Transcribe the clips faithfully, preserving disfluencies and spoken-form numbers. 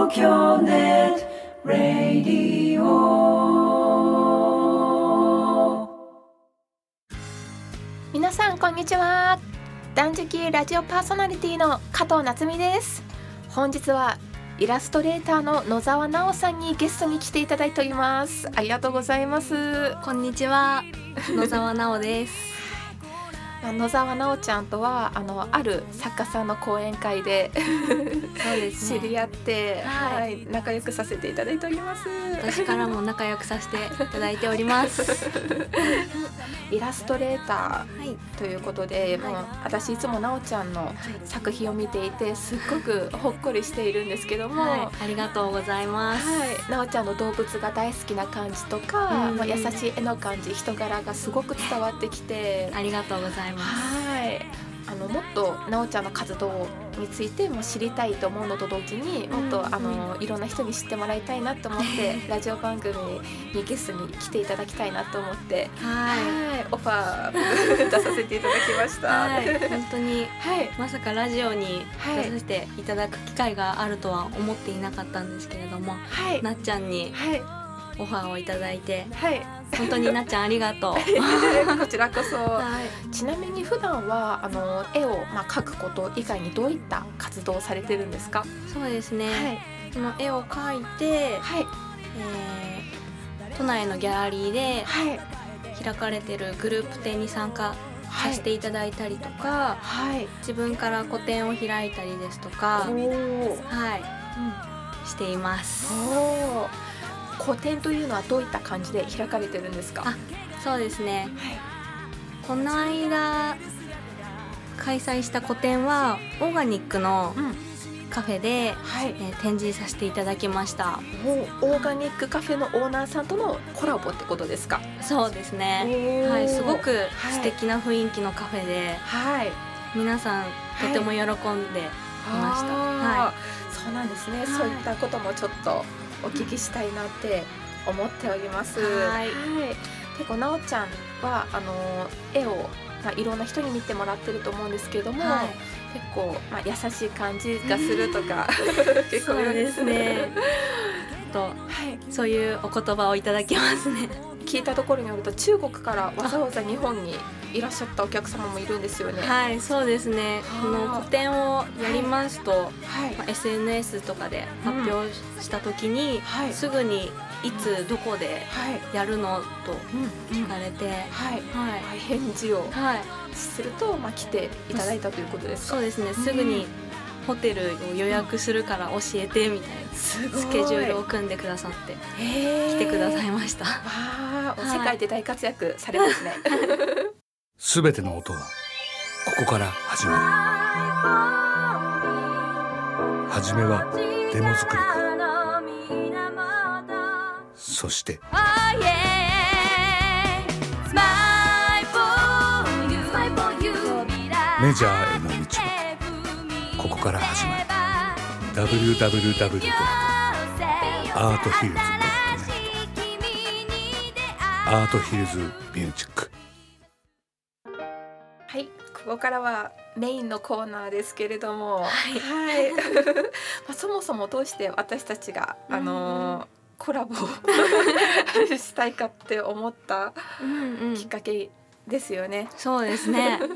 東京ネットラディオ。 皆さんこんにちは。断食ラジオパーソナリティの加藤夏実です。本日はイラストレーターの野沢直さんにゲストに来ていただいております。ありがとうございます。 こんにちは、野沢直です野沢直ちゃんとはあのある作家さんの講演会でそうですね、 知り合って、 はいはい、仲良くさせていただいております。 私からも仲良くさせていただいておりますイラストレータはーい、 ということで、 はいもう私いつも直ちゃんの作品を見ていてすっごくほっこりしているんですけども、 はい、ありがとうございます。 はい、なおちゃんの動物が大好きな感じとか、 うんまあ、優しい絵の感じ、人柄がすごく伝わってきて、 ありがとうございます。 はい、あのもっとなおちゃんの活動についても知りたいと思うのと同時に、もっと、 うんあのいろんな人に知ってもらいたいなと思ってラジオ番組にゲストに来ていただきたいなと思って、 はい、 はい、オファー出させていただきました。 はい、本当にはい、 まさかラジオにはい出させていただく機会があるとは思っていなかったんですけれども、 はい、 なっちゃんにはい、 オファーをいただいて、 はい、 本当になっちゃんありがとうこちらこそ。 はい、 ちなみに普段はあの絵を、まあ、描くこと以外にどういった活動をされてるんですか？ そうですね、 はい、 その絵を描いて、 はい、 えー都内のギャラリーではい、 開かれてるグループ展に参加させていただいたりとか、 はい、 自分から個展を開いたりですとか、 おー、 はい、しています。 おー、個展というのはどういった感じで開かれてるんですか？ あ、そうですね、 はい、 この間開催した個展はオーガニックのうん、 カフェで、 はい、 えー展示させていただきました。 もうオーガニックカフェのオーナーさんとのコラボってことですか？ そうですね、 おー、 はい、すごくはい素敵な雰囲気のカフェで、 はい、 皆さんとても喜んでいました。 あー、そうなんですね、 いそういったこともちょっとお聞きしたいなって思っております。 はいで、こうなおちゃんはあの絵を、まあ、いろんな人に見てもらってると思う。んですけれども、 はい、 結構、まあ、優しい感じがするとか結構そうですねと、 はい、 そういうお言葉をいただきますね聞いたところによると中国からわざわざ日本にいらっしゃったお客様もいるんですよね。 はい、そうですね、 はあこの個展をやりますと、 はい、 まあ、エスエヌエス とかで発表した時に、 はい、 すぐにいつどこではい、 やるのとうん、 聞かれて、 はい、 はい、 返事をはい、 すると、まあ、来ていただいたということですか？ そうですね、すぐにホテルを予約するから教えてみたいなすごいスケジュールを組んでくださって来来てくださいました。 わあ、 はい世界で大活躍されますね。 すべての音はここから始まる。はじめはデモ作りから、そしてメジャーへの道はここから始まる。 ダブリューダブリューダブリュードットアートヒルズドットネット アートヒルズミュージック。 はい、ここからはメインのコーナーですけれども、 はいはいまあ、そもそもどうして私たちが、あのーコラボをしたいかって思ったうんうんきっかけですよね。 そうですねはいはい、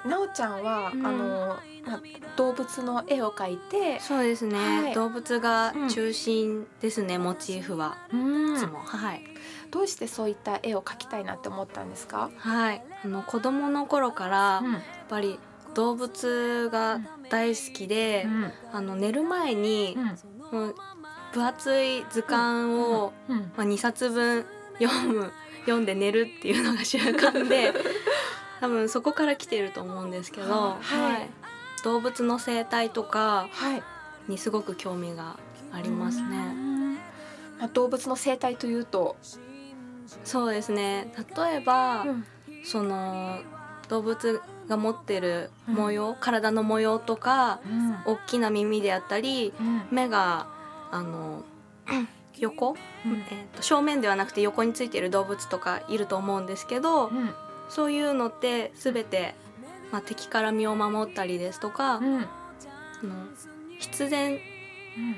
なおちゃんは、 うんあのーまあ、動物の絵を描いて、 そうですね、 はい動物が中心ですね、モチーフはうんいつも、はいどうしてそういった絵を描きたいなって思ったんですか？ はい、あの子供の頃からうんやっぱり動物が大好きで、 うんあの寝る前にうんもう分厚い図鑑を、 うんまあ、にさつぶん読む読んで寝るっていうのが習慣で多分そこから来てると思うんですけど、 ははい動物の生態とかはい、 にすごく興味がありますうね。 んまあ、動物の生態というと、 そうですね、例えば、 うんその動物が持ってる模様、体の模様とかうん大きな耳であったりうん目があの横、 うんえーと正面ではなくて横についている動物とかいると思うんですけど、 うんそういうのって全て、まあ、敵から身を守ったりですとか、 うんあの必然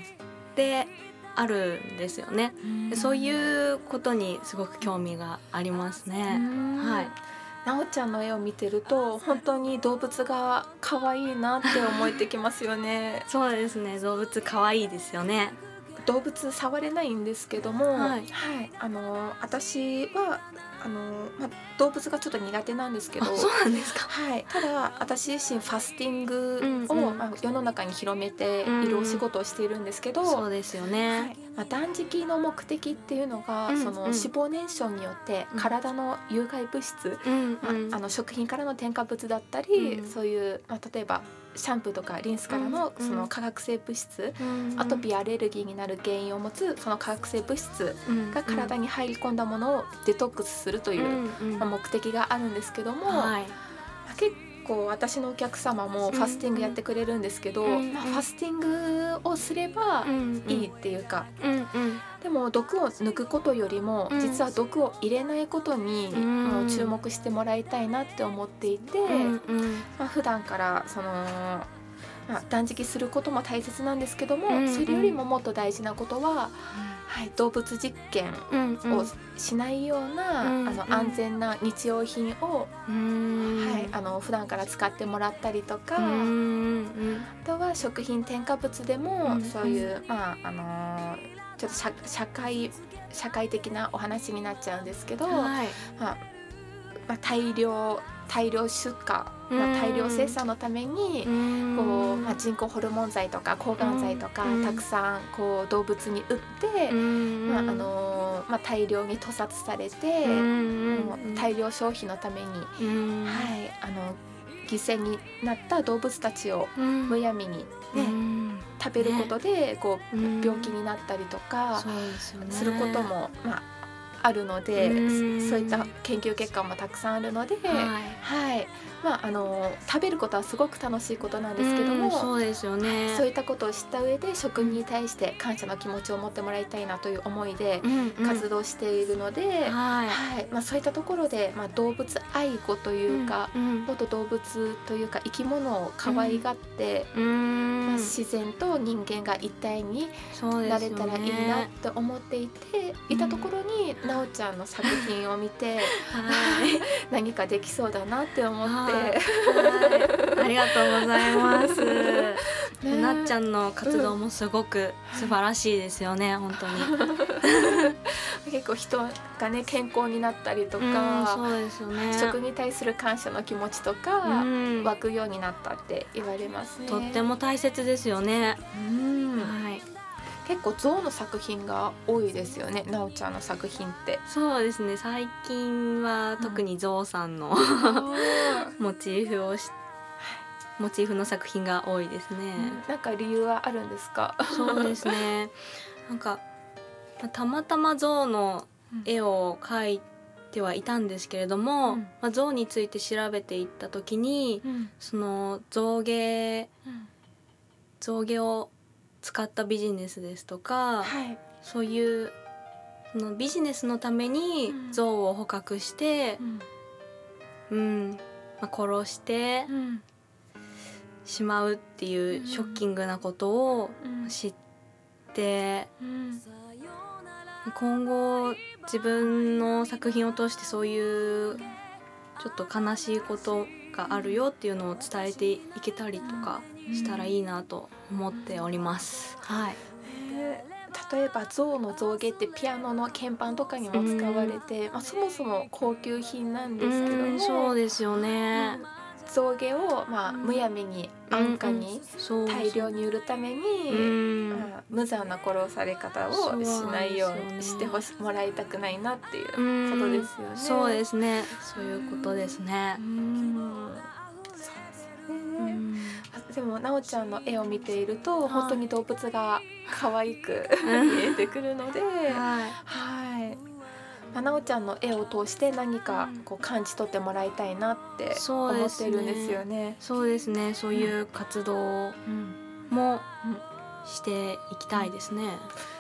ってあるんですよね。でそういうことにすごく興味がありますね。はい。 なおちゃんの絵を見てると本当に動物が可愛いなって思えてきますよね。 そうですね、動物可愛いですよね。 動物触れないんですけども、 はいはい、あの私はあの、まあ、動物がちょっと苦手なんですけど、 あ、そうなんですか。 はい、ただ私自身ファスティングを、 うんうんまあ、世の中に広めているお仕事をしているんですけど、 そうですよね。 はい、まあ、断食の目的っていうのが、 うんうんその脂肪燃焼によって体の有害物質、 うんうんまあ、あの食品からの添加物だったり、 うんそういう、まあ、例えばシャンプーとかリンスからのうんその化学性物質、 うんアトピーアレルギーになる原因を持つその化学性物質が体に入り込んだものをデトックスするという、 うんうんまあ、目的があるんですけども、 はい。 まあ結構私のお客様もファスティングやってくれるんですけど、 うんうんまあ、ファスティングをすればいいっていうか、 うんうんでも毒を抜くことよりも、 うん実は毒を入れないことに、 うんもう注目してもらいたいなって思っていて、 うんうんまあ、普段からその、まあ、断食することも大切なんですけども、 うんうんそれよりももっと大事なことは、はい、動物実験うんうんをしないような、 うんあの安全な日用品を、 うんはい、あの普段から使ってもらったりとか、 うんうんあとは食品添加物でも、 うんそういう、まああのーちょっと社、社会社会的なお話になっちゃうんですけど、 はい。 まあまあ、大量大量出荷、まあ、大量生産のために、こうまあ、人工ホルモン剤とか抗がん剤とか、 うんたくさんこう動物に売って、まああのーまあ、大量に屠殺されて、もう大量消費のために、はい、あの犠牲になった動物たちをむやみに、ね食べることでこう、病気になったりとかそうですよね。 することも、まあ、あるので、 うんそういった研究結果もたくさんあるので、 はいはい、まあ、あの食べることはすごく楽しいことなんですけども、 うんそうですよね。 そういったことを知った上で食に対して感謝の気持ちを持ってもらいたいなという思いでうんうん活動しているので、 はいはい、まあ、そういったところで、まあ、動物愛護というか、 うんもっと動物というか生き物を可愛がって、 うんまあ、自然と人間が一体にそうですよねなれたらいいなって思っていて、いたところになおちゃんの作品を見て、 はい何かできそうだなって思って、 はいありがとうございます。 ねなっちゃんの活動もすごく素晴らしいですよね、本当に。 結構人がね健康になったりとうんか、 そうですよね。 食に対する感謝の気持ちとか、 うん湧くようになったって言われますね。 とっても大切ですよね。 うんはい。 結構象の作品が多いですよね、なおちゃんの作品って。 そうですね。最近は特にゾウさんのモチーフをしモチーフの作品が多いですね。 なんか理由はあるんですか？ そうですね。なんかまあたまたま象の絵を描いてはいたんですけれども、 うんまあ、象について調べていった時に、 うんその象牙象牙を使ったビジネスですとか、 はい、 そういうそのビジネスのためにうん象を捕獲してう、んうんまあ、殺してうんしまうっていうショッキングなことをうん知って、 うん今後自分の作品を通してそういうちょっと悲しいことがあるよっていうのを伝えていけたりとかしたらいいなと思っております。はい。 えー例えば象の象牙ってピアノの鍵盤とかにも使われて、まあ、そもそも高級品なんですけどうんも、 そうですよね。 象牙を、まあ、むやみに安価にそう大量に売るために、 うんまあ、無残な殺され方をしないようにしてほしもらいたくないなっていうことですよね。 そうですね。そういうことですねう。んそうですよね。 うんあでもなおちゃんの絵を見ていると本当に動物が可愛く見えてくるので、 はい。 はい。まあなおちゃんの絵を通して何かこう感じ取ってもらいたいなってそう思ですねってるんですよね。 そうですね。そういう活動うんもしていきたいですね。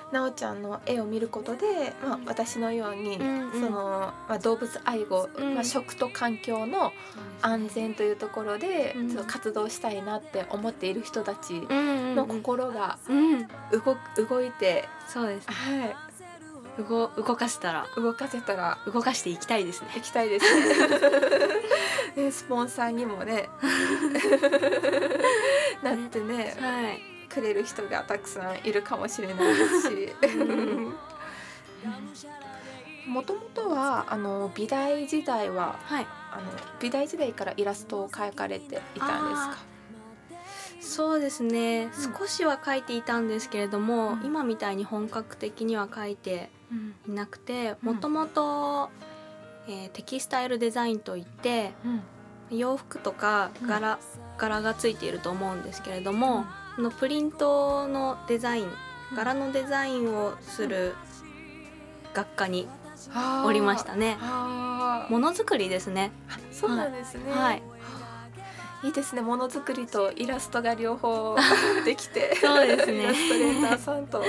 なおちゃんの絵を見ることで、まあ、私のように、 うんうん、 そのまあ、動物愛護、 うんまあ、食と環境の安全というところで、 うん、 そう活動したいなって思っている人たちのの心がうん、 動く動いて、 そうですね、 は動動かせたらい、動かせたら動かしていきたいですね。 行きたいですね。ねスポンサーにもねなってね、 はい、 くれる人がたくさんいるかもしれないですし、もともとはあの美大時代ははい、 あの美大時代からイラストを描かれていたんですか？ そうですね、 うん少しは描いていたんですけれども、 うん今みたいに本格的には描いてうんいなくて、 うんもともとえーテキスタイルデザインといってうん洋服とか柄、柄がついていると思うんですけれども、このプリントのデザイン、柄のデザインをする学科にあーおりましたね。 あーものづくりですね。 そうなんですね。 はい、 いいですね。ものづくりとイラストが両方できてそうですねイラストレーターさんと。うん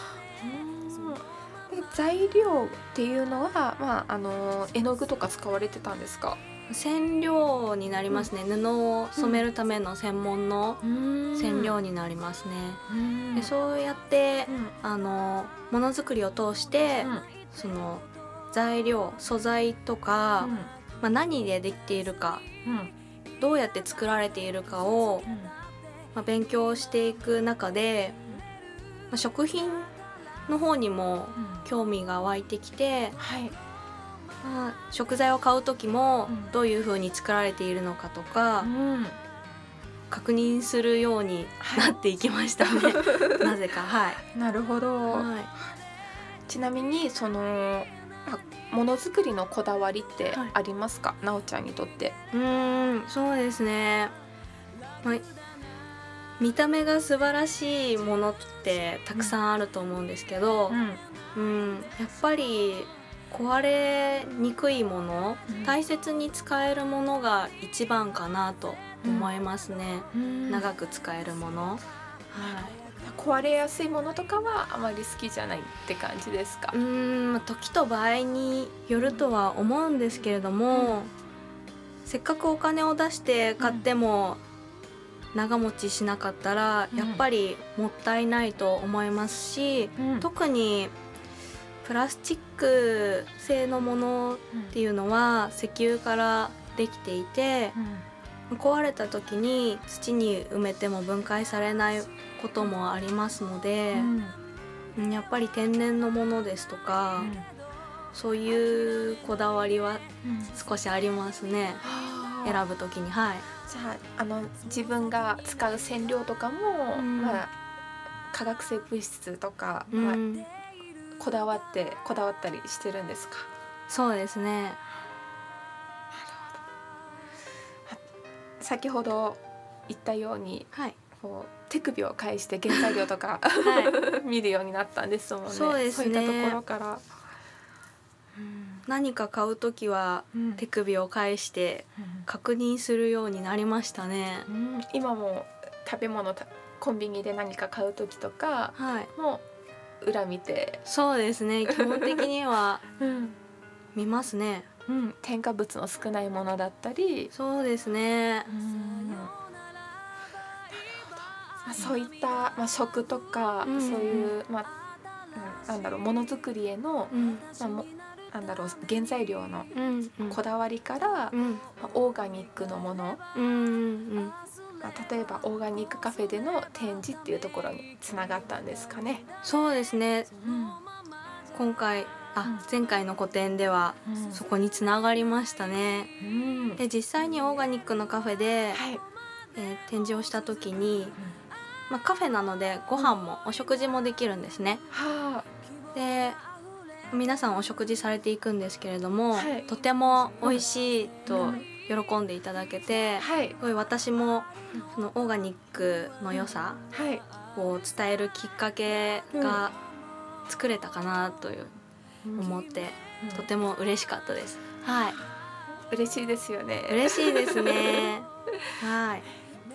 で材料っていうのは、まあ、あの絵の具とか使われてたんですか？ 染料になりますね、布を染めるための専門の染料になりますね。 うんでそうやってうんあのものづくりを通して、 うんその材料素材とか、まあ、何でできているか、 うんどうやって作られているかを、まあ、勉強していく中で、まあ、食品の方にも興味が湧いてきて、 はいまあ、食材を買う時もうんどういう風に作られているのかとか、 うん確認するようになっていきましたね。なぜか、はい、 なるほど。 はい、 ちなみにそのあものづくりのこだわりってはいありますか？なおちゃんにとって。 うーんそうですね、まあ、見た目が素晴らしいものってたくさんあると思うんですけど、うんやっぱり壊れにくいもの、 うん大切に使えるものが一番かなと思いますね、 うん長く使えるもの、はい壊れやすいものとかはあまり好きじゃないって感じですか？ うーんまあ時と場合によるとは思うんですけれども、せっかくお金を出して買っても長持ちしなかったら、 うんやっぱりもったいないと思いますし、 うん特にプラスチック製のものっていうのは石油からできていて、壊れた時に土に埋めても分解されないこともありますので、うんやっぱり天然のものですとか、そういうこだわりは少しありますね、 選選ぶ時に。はい、 じゃあ、あの自分が使う染料とかも、 うんまあ、化学性物質とか、 うんまあ、こだわってこだわったりしてるんですか？ そうですね。 先ほど言ったようにはい、 こう手首を返して原材料とか、 は見るようになったんですもんね。 そうですねそういったところから、 何か買う時はうん手首を返して確認するようになりましたね。 うん今も食べ物たコンビニで何か買う時とかはい、 も裏見て、 そうですね。基本的にはうん見ますね。 うん、添加物の少ないものだったり、 そうですね。 うんなるほど、まあ、そういった、まあ、食とか、 うんそういう、まあうん、なんだろうものづくりへの、 うん、 まあ、もなんだろう原材料のうん、うん、 こだわりから、 うん、 まあ、オーガニックのもの、 うん、うん、 まあ、例えばオーガニックカフェでの展示っていうところにつながったんですかね。 そうですね。 うん今回、あ、前回の個展ではうんそこにつながりましたね。 うんで、実際にオーガニックのカフェで、 はい、 えー展示をした時に、まあ、カフェなのでご飯もお食事もできるんですね。 はで、皆さんお食事されていくんですけれども、 はいとても美味しいとうん喜んでいただけて、 あ、はいすごい私もそのオーガニックの良さはい、 を伝えるきっかけが作れたかなという思って、 うんとても嬉しかったです。はい、 嬉しいですよね。 嬉しいですね。はい。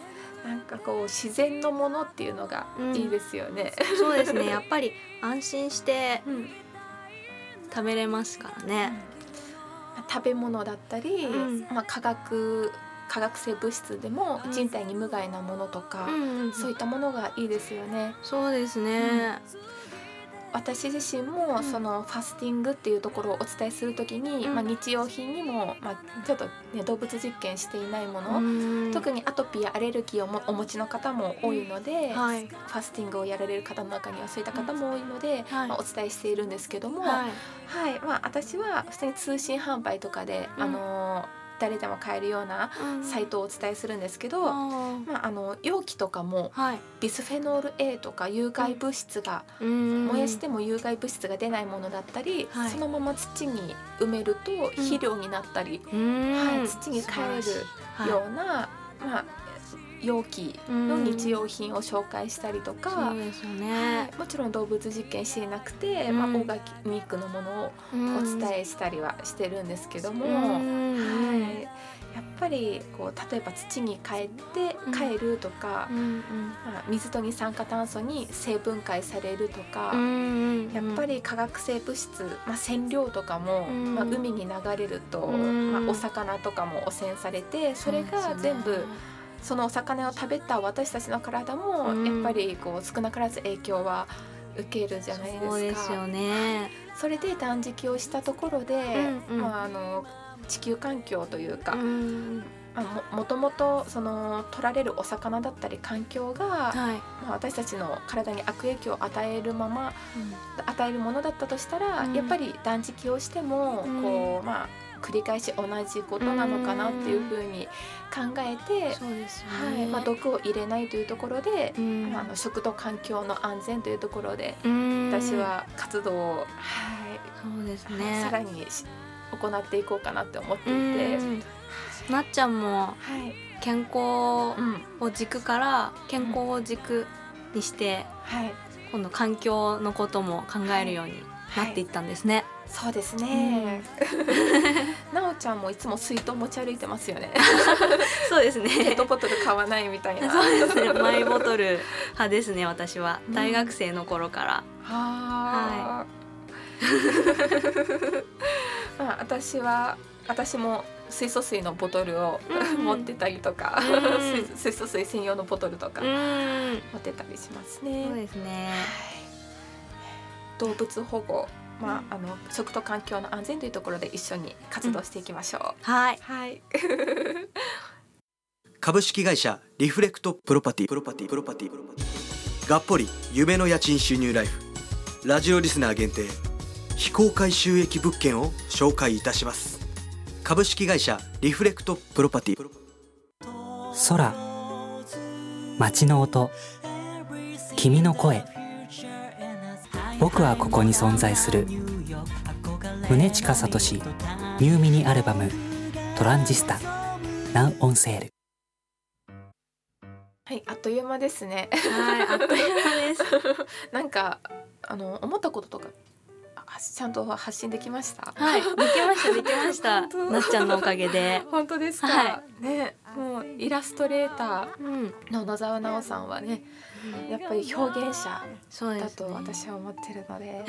なんかこう自然のものっていうのがいいですよね、 うん、そうですねやっぱり安心してうん食べれますからね、 食べ物だったり、 うんまあ、化学化学性物質でもうん人体に無害なものとか、 うんうん、 そういったものがいいですよね。 そうですね、 私自身もそのファスティングっていうところをお伝えするときに、 うんまあ、日用品にも、まあ、ちょっと、ね、動物実験していないもの、 うん特にアトピーやアレルギーをもお持ちの方も多いので、 はいファスティングをやられる方の中にはそういった方も多いので、 はいまあ、お伝えしているんですけども、 はいはいまあ、私は普通に通信販売とかで、 うんあのー誰でも買えるようなうんサイトをお伝えするんですけど、 あーまあ、あの容器とかもはいビスフェノール A とか有害物質が、 うん燃やしても有害物質が出ないものだったり、 はいそのまま土に埋めると肥料になったり、 うんはい、土に帰るような、まあ、容器の日用品を紹介したりとか、 そうですよはね、 い、もちろん動物実験していなくて、 うんまあ、オーガニックのものをうんお伝えしたりはしてるんですけども、 うんはい、やっぱりこう例えば土に帰って帰るとか、 うんまあ、水と二酸化炭素に成分解されるとか、 うんうんやっぱり化学性物質、まあ、染料とかも、 うんまあ、海に流れると、 うんまあ、お魚とかも汚染されて、それが全部そのお魚を食べた私たちの体もうんやっぱりこう少なからず影響は受けるじゃないですか。 そうですよね、 それで断食をしたところで、 うんうんまあ、あの地球環境というか、 うんあも, もともとその取られるお魚だったり環境が、 はいまあ、私たちの体に悪影響を与えるまま与えるものだったとしたら、 うんやっぱり断食をしても、 うんこうまあ、繰り返し同じことなのかなっていうふうに考えて、 そうですよはね、 いまあ、毒を入れないというところで、 うんまあ、あの食と環境の安全というところで、 うん私は活動を、はいそうですはいね、 さらにし行っていこうかなって思っていて、 うんなっちゃんもはい健康うんを軸から健康を軸にしてはい、 今度環境のことも考えるようになっていったんですね、 そうですね、なおちゃんもいつも水筒持ち歩いてますよねそうですペッねトボトル買わないみたいなそうですねマイボトル派ですね私は大学生の頃から、 はまあ私は私も水素水のボトルを、 うん、 持ってたりとか、 うん水水素水専用のボトルとかうん持ってたりしますね。 そうですね、 はい動物保護、まあ、あの食と環境の安全というところで一緒に活動していきましょう。 はいはい株式会社リフレクトプロパティプロパティプロパティがっぽり夢の家賃収入ライフラジオリスナー限定非公開収益物件を紹介いたします。株式会社リフレクトプロパティ空、街の音、君の声、僕はここに存在する。宗近聡ニューミニアルバムトランジスタ Now on sale。 はい、あっという間ですね。 はいあっという間ですなんかあの思ったこととかあちゃんと発信できました。 はいできましたできました本当なっちゃんのおかげで本当ですか。 はね、もうイラストレータうんーの野沢直さんはね、やっぱり表現者だとそうですね私は思ってるので、はい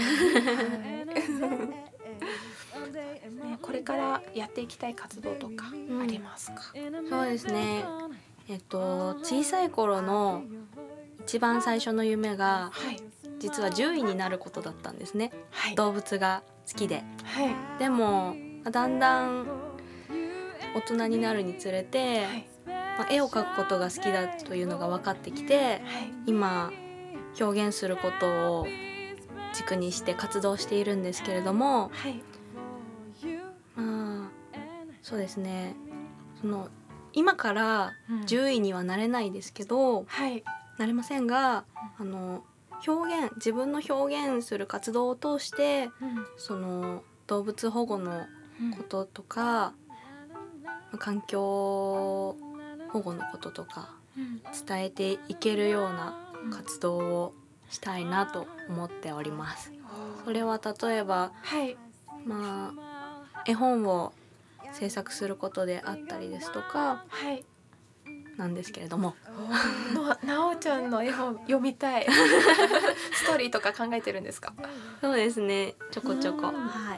ね、これからやっていきたい活動とかありますか。 そうですねえっと小さい頃の一番最初の夢がはい実は獣医になることだったんですねはい動物が好きではいでもだんだん大人になるにつれて、 はいまあ、絵を描くことが好きだというのが分かってきてはい今表現することを軸にして活動しているんですけれども、 はいまあ、そうですねその今から獣医にはなれないですけど、 はいなれませんがあの表現自分の表現する活動を通してその動物保護のこととか、環境保護のこととか伝えていけるような活動をしたいなと思っております。それは例えば、 はいまあ、絵本を制作することであったりですとか、 はいなんですけれども、 のなおちゃんの絵本読みたいストーリーとか考えてるんですか？ そうですね、ちょこちょこ、 うんはい、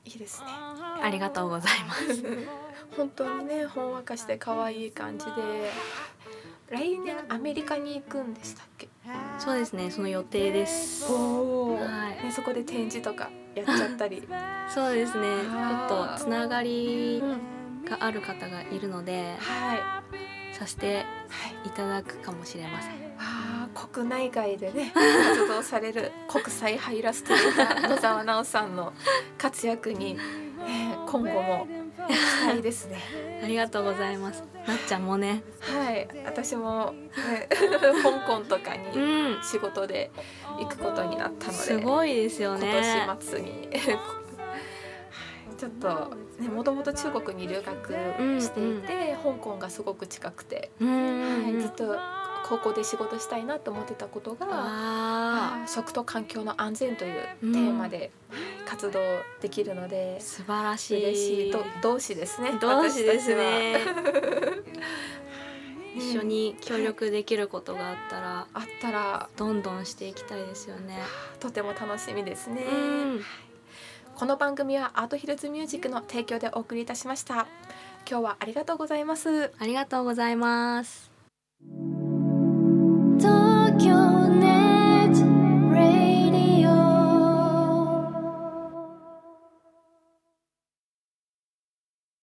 いいですね。 ありがとうございます本当にね、ほんわかして可愛い感じで、来年アメリカに行くんでしたっけ？ そうですね、その予定です。 おー、 はいね、そこで展示とかやっちゃったりそうですね、ちょあーっとつながりうん、 がある方がいるのではい、 させていただくかもしれません。 あー、国内外でね活動される国際派イラストレーター野沢直さんの活躍に、えー今後も期待ですね。 ありがとうございます。なっちゃんもね、 はい、私も、ね、香港とかうにん、 仕事で行くことになったので、 すごいですよね。 今年末にちょっとね、もともと中国に留学していて、香港がすごく近くて、 うんうんはい、 うん、 ずっと高校で仕事したいなと思ってたことが、 あ食と環境の安全というテーマで活動できるので、 ー素晴らしい。 嬉しいと同志ですね。 同志ですね私たちは一緒に協力できることがあったらあったらどんどんしていきたいですよね。 とても楽しみですね。 うん、 この番組はアートヒルズミュージックの提供でお送りいたしました。今日はありがとうございます。 ありがとうございます。 東京